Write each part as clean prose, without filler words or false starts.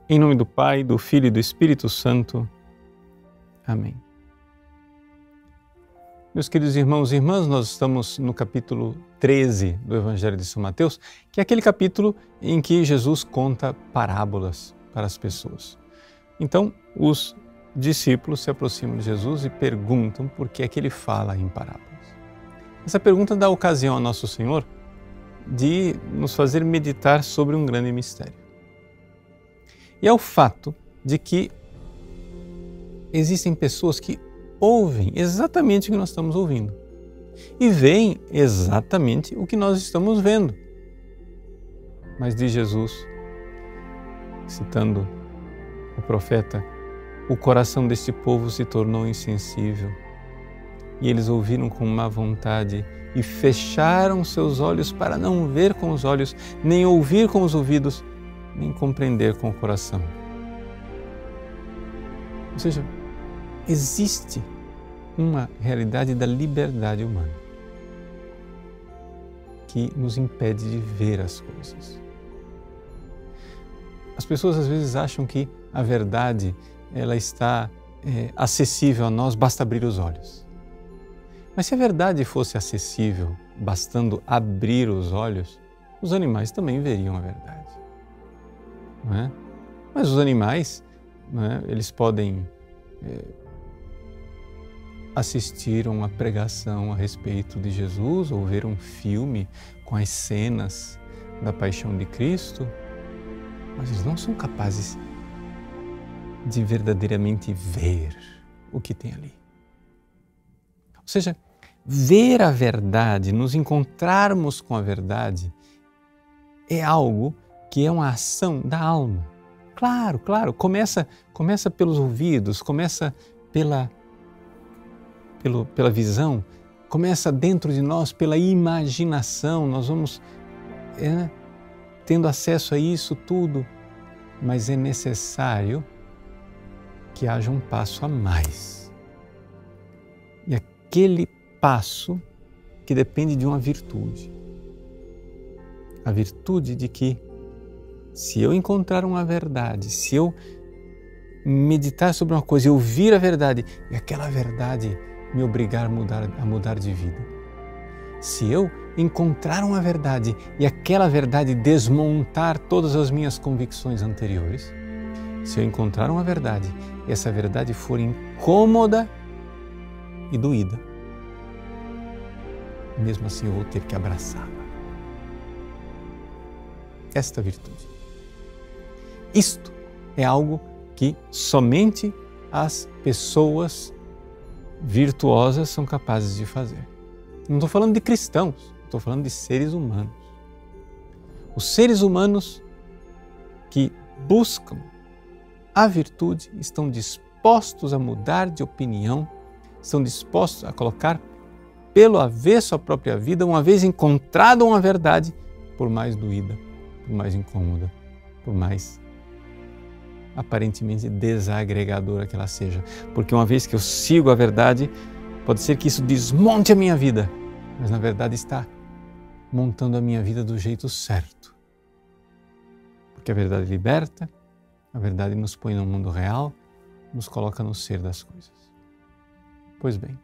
Em nome do Pai, do Filho e do Espírito Santo. Amém. Meus queridos irmãos e irmãs, nós estamos no capítulo 13 do Evangelho de São Mateus, que é aquele capítulo em que Jesus conta parábolas para as pessoas. Então, os discípulos se aproximam de Jesus e perguntam por que é que ele fala em parábolas. Essa pergunta dá ocasião a Nosso Senhor de nos fazer meditar sobre um grande mistério. E é o fato de que existem pessoas que ouvem exatamente o que nós estamos ouvindo e veem exatamente o que nós estamos vendo. Mas diz Jesus, citando o profeta, o coração deste povo se tornou insensível e eles ouviram com má vontade e fecharam seus olhos para não ver com os olhos, nem ouvir com os ouvidos, nem compreender com o coração. Ou seja, existe uma realidade da liberdade humana que nos impede de ver as coisas. As pessoas às vezes acham que a verdade ela está acessível a nós, basta abrir os olhos. Mas se a verdade fosse acessível, bastando abrir os olhos, os animais também veriam a verdade. Não é? Mas os animais, não é? Eles podem assistir a uma pregação a respeito de Jesus ou ver um filme com as cenas da paixão de Cristo, mas eles não são capazes de verdadeiramente ver o que tem ali. Ou seja, ver a verdade, nos encontrarmos com a verdade, é algo que é uma ação da alma. Claro, começa pelos ouvidos, começa pela visão, começa dentro de nós pela imaginação, nós vamos tendo acesso a isso tudo, mas é necessário que haja um passo a mais. E aquele passo que depende de uma virtude. A virtude de que se eu encontrar uma verdade, se eu meditar sobre uma coisa e ouvir a verdade, e aquela verdade me obrigar a mudar de vida. Se eu encontrar uma verdade e aquela verdade desmontar todas as minhas convicções anteriores, se eu encontrar uma verdade e essa verdade for incômoda e doída, mesmo assim eu vou ter que abraçá-la. Esta virtude. Isto é algo que somente as pessoas virtuosas são capazes de fazer. Não estou falando de cristãos, estou falando de seres humanos. Os seres humanos que buscam a virtude estão dispostos a mudar de opinião, estão dispostos a colocar pelo avesso a própria vida, uma vez encontrada uma verdade, por mais doída, por mais incômoda, por mais aparentemente desagregadora que ela seja. Porque uma vez que eu sigo a verdade, pode ser que isso desmonte a minha vida, mas na verdade está montando a minha vida do jeito certo. Porque a verdade liberta, a verdade nos põe no mundo real, nos coloca no ser das coisas. Pois bem,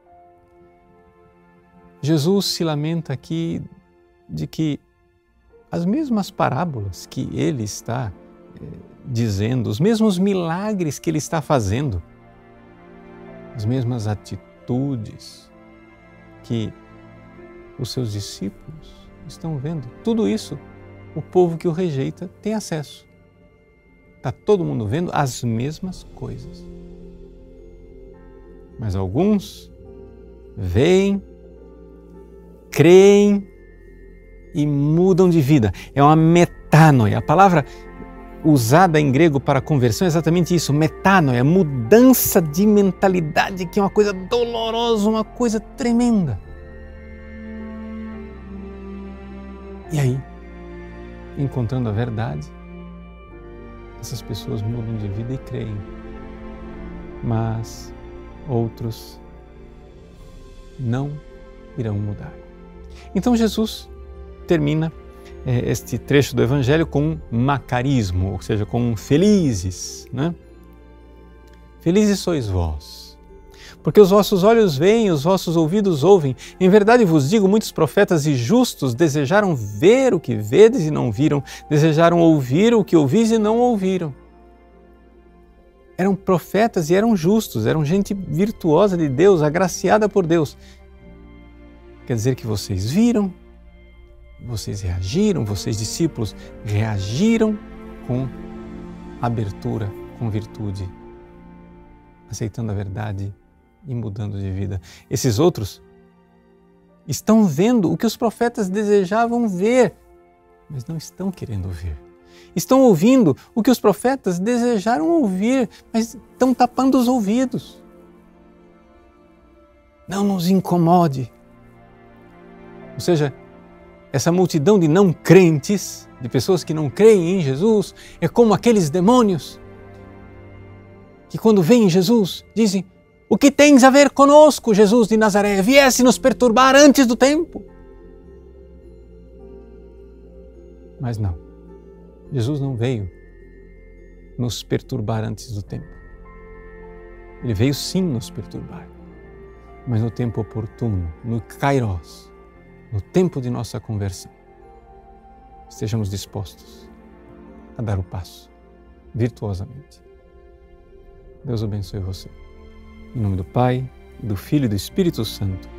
Jesus se lamenta aqui de que as mesmas parábolas que ele está dizendo, os mesmos milagres que ele está fazendo, as mesmas atitudes que os seus discípulos estão vendo, tudo isso o povo que o rejeita tem acesso. Está todo mundo vendo as mesmas coisas. Mas alguns veem, creem e mudam de vida. É uma metanoia. A palavra usada em grego para conversão é exatamente isso, metanoia, mudança de mentalidade, que é uma coisa dolorosa, uma coisa tremenda. E aí, encontrando a verdade, essas pessoas mudam de vida e creem. Mas outros não irão mudar. Então Jesus termina este trecho do Evangelho com macarismo, ou seja, com felizes, né? Felizes sois vós, porque os vossos olhos veem, os vossos ouvidos ouvem. Em verdade vos digo, muitos profetas e justos desejaram ver o que vedes e não viram, desejaram ouvir o que ouvis e não ouviram. Eram profetas e eram justos, eram gente virtuosa de Deus, agraciada por Deus. Quer dizer que vocês viram, vocês reagiram, vocês discípulos reagiram com abertura, com virtude, aceitando a verdade e mudando de vida. Esses outros estão vendo o que os profetas desejavam ver, mas não estão querendo ver. Estão ouvindo o que os profetas desejaram ouvir, mas estão tapando os ouvidos. Não nos incomode. Ou seja, essa multidão de não crentes, de pessoas que não creem em Jesus, é como aqueles demônios que quando veem Jesus dizem: o que tens a ver conosco, Jesus de Nazaré? Viesse nos perturbar antes do tempo. Mas não, Jesus não veio nos perturbar antes do tempo. Ele veio sim nos perturbar, mas no tempo oportuno, no Kairos, no tempo de nossa conversão. Estejamos dispostos a dar o passo, virtuosamente. Deus abençoe você. Em nome do Pai, do Filho e do Espírito Santo.